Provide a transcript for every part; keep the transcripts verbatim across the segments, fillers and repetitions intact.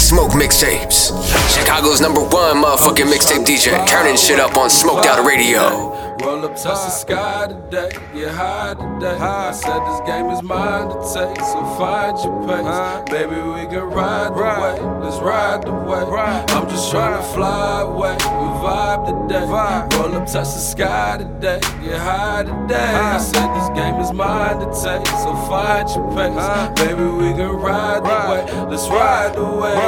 Smoke Mixtapes. Chicago's number one motherfucking mixtape D J. Turning shit up on Smoked Out Radio. Roll up, touch the sky today, get high today. I said this game is mine to take, so find your pace. Baby, we can ride the wave, let's ride the wave. I'm just trying to fly away, we vibe today. Roll up, touch the sky today, get high today. I said this game is mine to take, so find your pace. Baby, we can ride the wave, let's ride the wave.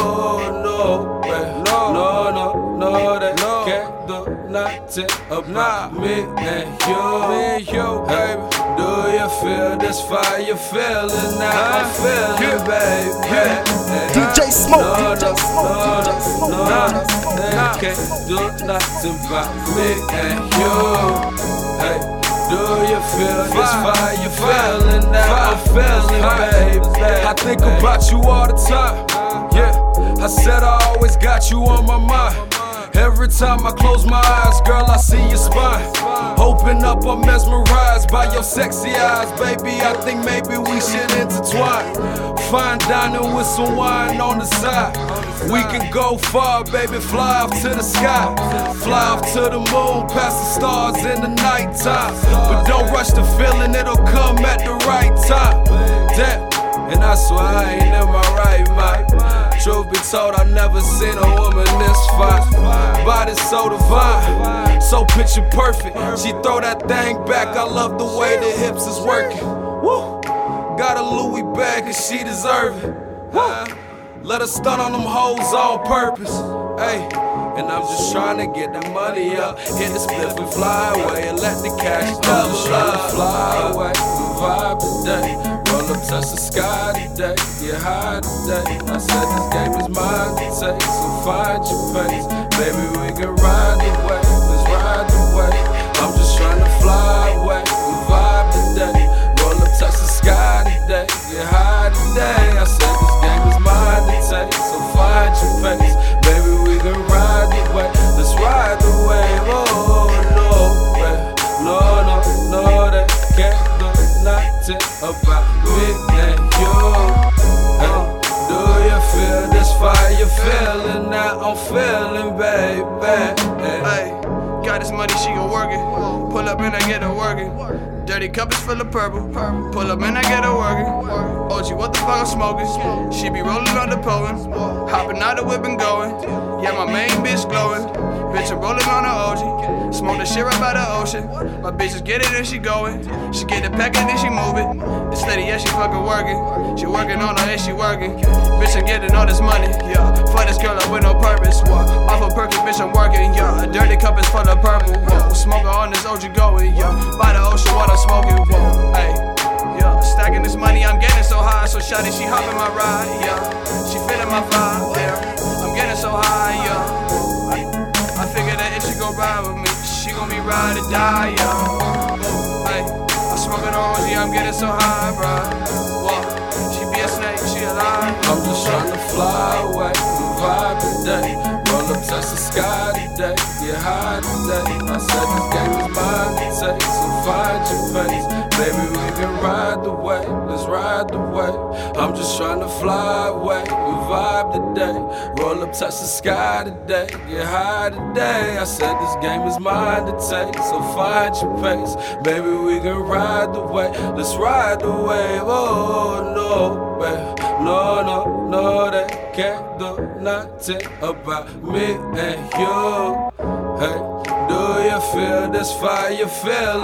Oh no, babe. no, no, no, they can't do nothing about me and you. Me and you, baby. Do you feel this fire you're feeling now? I'm feeling, baby. D J Smoke, no, D J Smoke, no, D J Smoke, no, no, they can't do nothing about me and you. Hey, do you feel this fire you're feeling now? I'm feeling, baby. I think about you all the time. Yeah, I said I always got you on my mind. Every time I close my eyes, girl, I see your spine. Open up, I'm mesmerized by your sexy eyes. Baby, I think maybe we should intertwine. Fine dining with some wine on the side. We can go far, baby, fly off to the sky. Fly off to the moon, past the stars in the nighttime. But don't rush the feeling, it'll come at the right time. Damn, and I swear I ain't in my right mind. Truth be told, I never seen a woman this fine. Body so divine, so picture perfect. She throw that thing back, I love the way the hips is working. Woo. Got a Louis bag cause she deserve it. Huh? Let her stun on them hoes on purpose. Ay. And I'm just trying to get that money up. Hit the split and fly away and let the cash double up. Fly away, we vibe today. Roll up, touch the sky today, get high today. I said this game is mine to take, so find your pace. Baby, we can ride the wave, let's ride the wave. I'm just trying to fly away, we vibe today. Roll up, touch the sky today, get high today. I said this game is mine to take, so find your pace. Baby, we can ride the wave, let's ride the wave. Oh no, babe. no, no, no, they can't do nothing about me and you. Hey, do you feel this fire you're feeling now? I'm feeling, baby. Hey, got this money, she gon' work it. Pull up and I get her working. Dirty cup is full of purple. Pull up and I get her working. O G, what the fuck I'm smoking? She be rolling on the poem. Hopping out the whip and going. Yeah, my main bitch glowing. Bitch, I'm rolling on the O G. Smoke the shit right by the ocean. My bitch just get it and she going. She get the pack and then she move it. It's steady, yeah, she fucking working. She working on her, and she working. Bitch, I'm getting all this money, yeah. For this girl, I with no purpose. Whoa. Off a perky, bitch, I'm working, yeah. A dirty cup is full of purple. Whoa. Smoking on this O G going, yeah. By the ocean, what I'm smoking, whoa. Hey, yeah. Stacking this money, I'm getting so high. So shawty, she hopping my ride, yeah. She feeling my vibe, yeah. I'm getting so high, yeah. I, I figure that if she gon' ride with me, she gon' be ride or die, yeah. Hey, I'm smoking on O G, I'm getting so high, bruh. Whoa. She be a snake, she alive. I'm just trying to fly away, we vibe today. Roll up, touch the sky today, get high today. I said this game is mine to take, so find your pace. Baby, we can ride the wave, let's ride the wave. I'm just trying to fly away, we vibe today. Roll up, touch the sky today, get high today. I said this game is mine to take, so find your pace. Baby, we can ride the wave, let's ride the wave. Oh no, babe. No, no, no, they can't do nothing about me and you. Hey, do you feel this fire you feel?